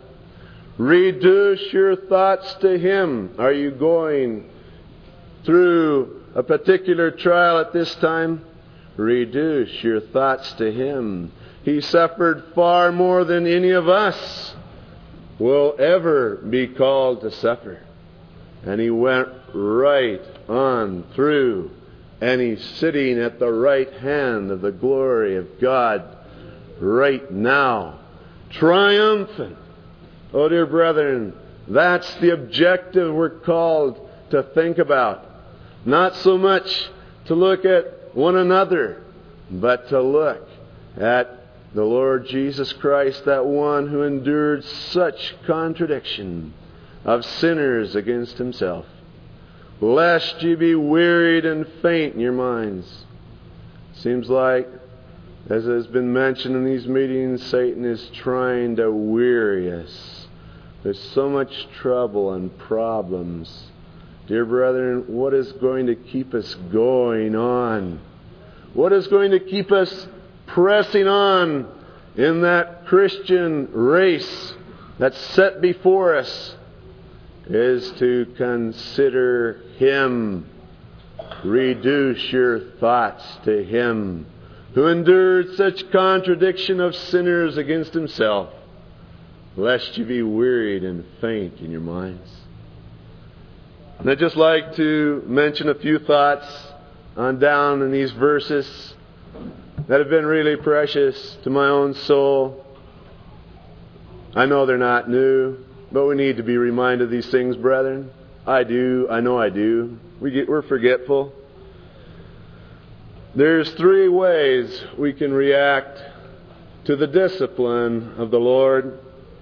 Reduce your thoughts to Him. Are you going through a particular trial at this time? Reduce your thoughts to Him. He suffered far more than any of us will ever be called to suffer. And He went right on through. And He's sitting at the right hand of the glory of God right now, triumphant. Oh, dear brethren, that's the objective we're called to think about. Not so much to look at one another, but to look at the Lord Jesus Christ, that one who endured such contradiction of sinners against Himself. lest ye be wearied and faint in your minds. Seems like, as has been mentioned in these meetings, Satan is trying to weary us. There's so much trouble and problems. Dear brethren, what is going to keep us going on? What is going to keep us pressing on in that Christian race that's set before us is to consider Him. Reduce your thoughts to Him who endured such contradiction of sinners against Himself, lest you be wearied and faint in your minds. And I'd just like to mention a few thoughts on down in these verses that have been really precious to my own soul. I know they're not new, but we need to be reminded of these things, brethren. I do. I know I do. We're forgetful. There's 3 ways we can react to the discipline of the Lord.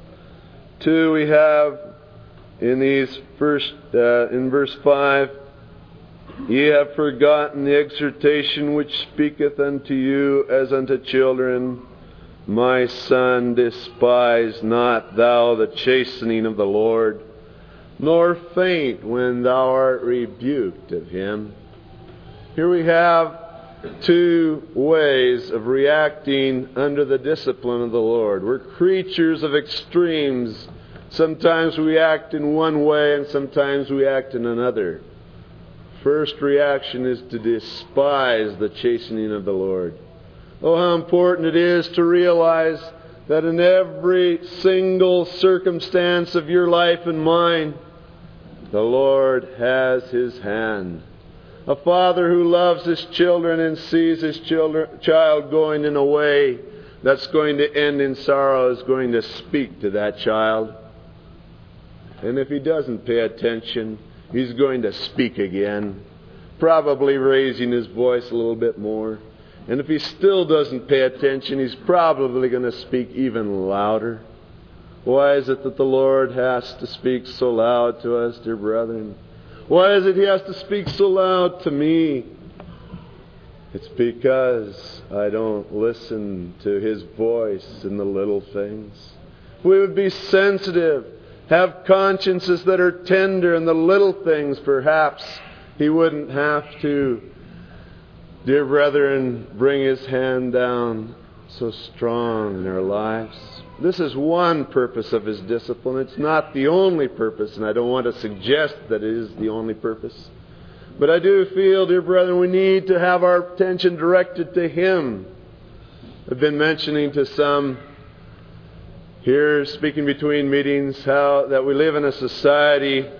2 we have in these in verse 5. Ye have forgotten the exhortation which speaketh unto you as unto children. My son, despise not thou the chastening of the Lord, nor faint when thou art rebuked of Him. Here we have 2 ways of reacting under the discipline of the Lord. We're creatures of extremes. Sometimes we act in one way and sometimes we act in another. First reaction is to despise the chastening of the Lord. Oh, how important it is to realize that in every single circumstance of your life and mine, the Lord has His hand. A father who loves his children and sees his child going in a way that's going to end in sorrow is going to speak to that child. And if he doesn't pay attention, he's going to speak again, probably raising his voice a little bit more. And if he still doesn't pay attention, he's probably going to speak even louder. Why is it that the Lord has to speak so loud to us, dear brethren? Why is it He has to speak so loud to me? It's because I don't listen to His voice in the little things. If we would be sensitive, have consciences that are tender in the little things, perhaps He wouldn't have to, dear brethren, bring His hand down so strong in our lives. This is one purpose of His discipline. It's not the only purpose, and I don't want to suggest that it is the only purpose. But I do feel, dear brethren, we need to have our attention directed to Him. I've been mentioning to some here, speaking between meetings, how that we live in a society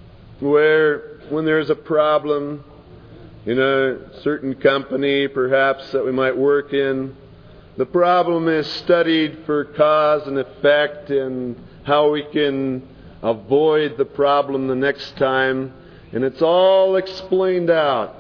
where when there's a problem in a certain company, perhaps, that we might work in, the problem is studied for cause and effect and how we can avoid the problem the next time. And it's all explained out.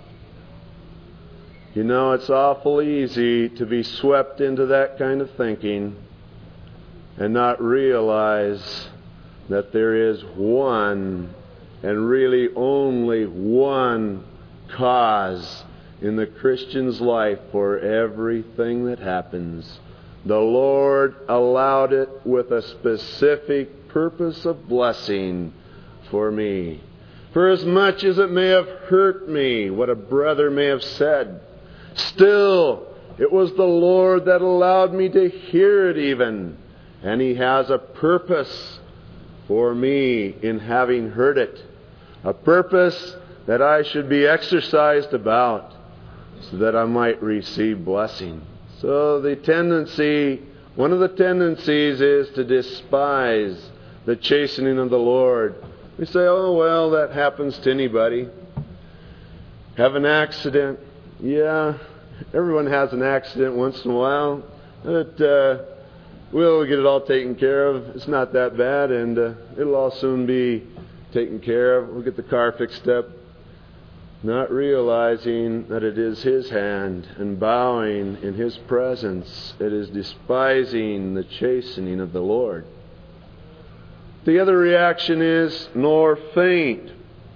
You know, it's awful easy to be swept into that kind of thinking and not realize that there is one and really only one cause in the Christian's life for everything that happens. The Lord allowed it with a specific purpose of blessing for me. For as much as it may have hurt me, what a brother may have said, still it was the Lord that allowed me to hear it even. And He has a purpose for me in having heard it. A purpose that I should be exercised about, so that I might receive blessing. So one of the tendencies is to despise the chastening of the Lord. We say, oh, well, that happens to anybody. Have an accident. Yeah, everyone has an accident once in a while. But we'll get it all taken care of. It's not that bad, and it'll all soon be taken care of. We'll get the car fixed up. Not realizing that it is His hand and bowing in His presence. It is despising the chastening of the Lord. The other reaction is, nor faint.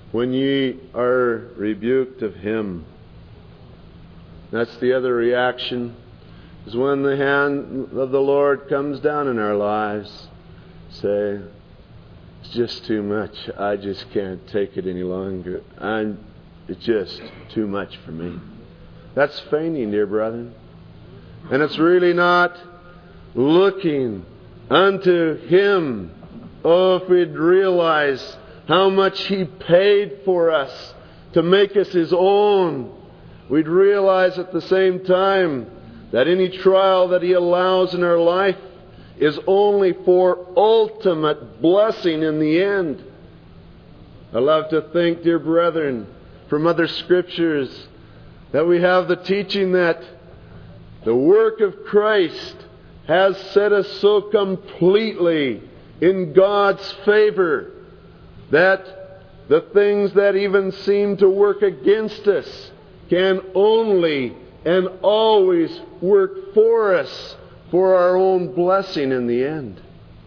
when ye are rebuked of Him. That's the other reaction, is when the hand of the Lord comes down in our lives. Say, it's just too much. I just can't take it any longer. It's just too much for me. That's feigning, dear brethren. And it's really not looking unto Him. Oh, if we'd realize how much He paid for us to make us His own, we'd realize at the same time that any trial that He allows in our life is only for ultimate blessing in the end. I love to think, dear brethren, from other scriptures, that we have the teaching that the work of Christ has set us so completely in God's favor that the things that even seem to work against us can only and always work for us, for our own blessing in the end.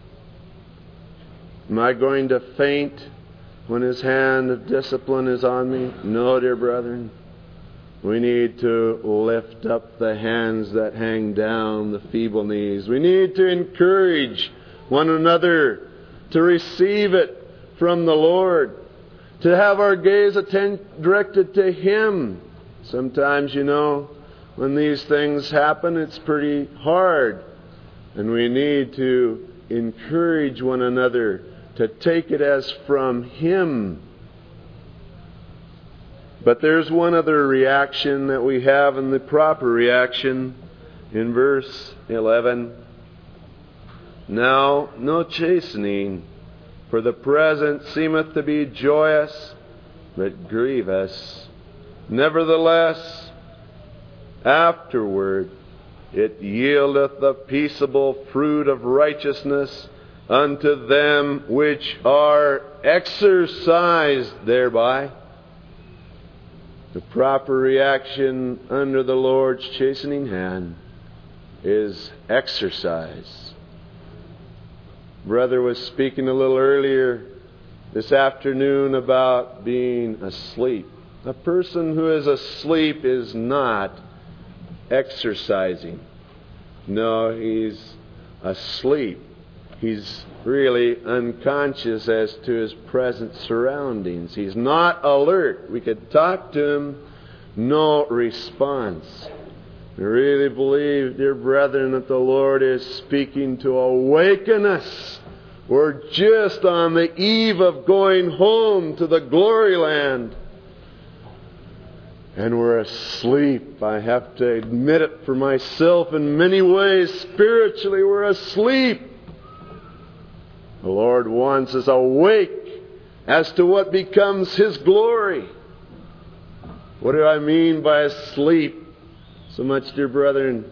Am I going to faint when His hand of discipline is on me? No, dear brethren. We need to lift up the hands that hang down, the feeble knees. We need to encourage one another to receive it from the Lord, to have our gaze directed to Him. Sometimes, when these things happen, it's pretty hard. And we need to encourage one another to take it as from Him. But there's one other reaction that we have, and the proper reaction in verse 11. Now, no chastening for the present seemeth to be joyous, but grievous. Nevertheless, afterward it yieldeth the peaceable fruit of righteousness unto them which are exercised thereby. The proper reaction under the Lord's chastening hand is exercise. Brother was speaking a little earlier this afternoon about being asleep. A person who is asleep is not exercising. No, he's asleep. He's really unconscious as to his present surroundings. He's not alert. We could talk to him, no response. I really believe, dear brethren, that the Lord is speaking to awaken us. We're just on the eve of going home to the glory land. And we're asleep. I have to admit it for myself in many ways. Spiritually, we're asleep. The Lord wants us awake as to what becomes His glory. What do I mean by asleep? So much, dear brethren.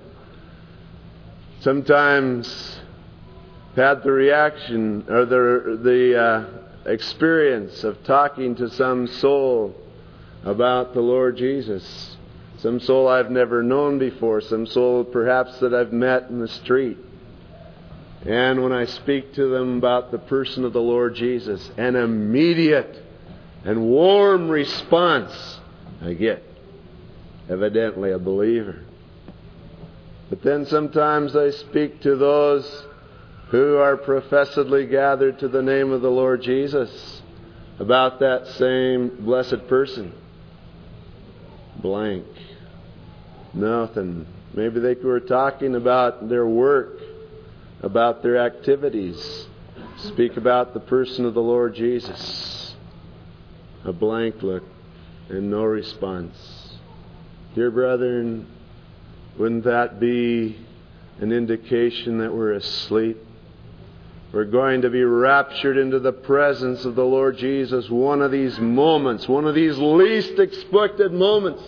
Sometimes I've had the reaction or the experience of talking to some soul about the Lord Jesus. Some soul I've never known before. Some soul perhaps that I've met in the street. And when I speak to them about the person of the Lord Jesus, an immediate and warm response I get. Evidently a believer. But then sometimes I speak to those who are professedly gathered to the name of the Lord Jesus about that same blessed person. Blank. Nothing. Maybe they were talking about their work, about their activities. Speak about the person of the Lord Jesus. A blank look and no response. Dear brethren, wouldn't that be an indication that we're asleep? We're going to be raptured into the presence of the Lord Jesus one of these moments, one of these least expected moments.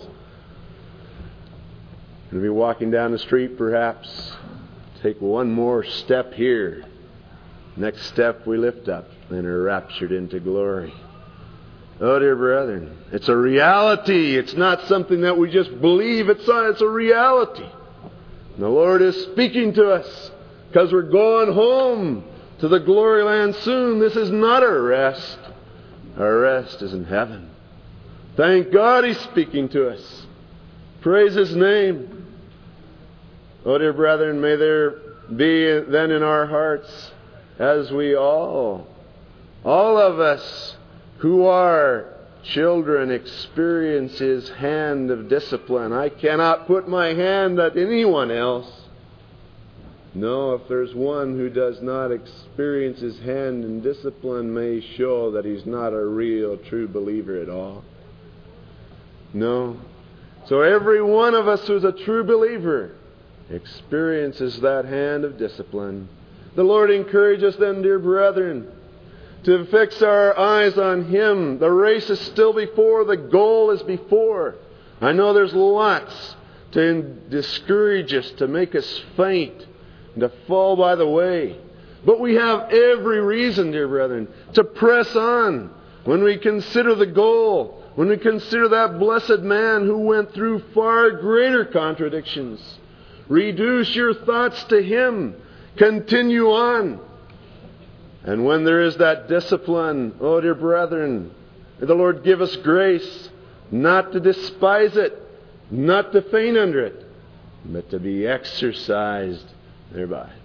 We'll be walking down the street perhaps. Take one more step here. Next step we lift up and are raptured into glory. Oh, dear brethren, it's a reality. It's not something that we just believe. It's a reality. And the Lord is speaking to us because we're going home to the glory land soon. This is not our rest. Our rest is in heaven. Thank God He's speaking to us. Praise His name. Oh, dear brethren, may there be then in our hearts, as we all of us who are children, experience His hand of discipline. I cannot put my hand at anyone else. No, if there's one who does not experience His hand in discipline, may show that he's not a real, true believer at all. No. So every one of us who's a true believer experiences that hand of discipline. The Lord encourages us then, dear brethren, to fix our eyes on Him. The race is still before. The goal is before. I know there's lots to discourage us, to make us faint, and to fall by the way. But we have every reason, dear brethren, to press on when we consider the goal, when we consider that blessed man who went through far greater contradictions. Reduce your thoughts to Him. Continue on. And when there is that discipline, oh dear brethren, may the Lord give us grace not to despise it, not to faint under it, but to be exercised thereby.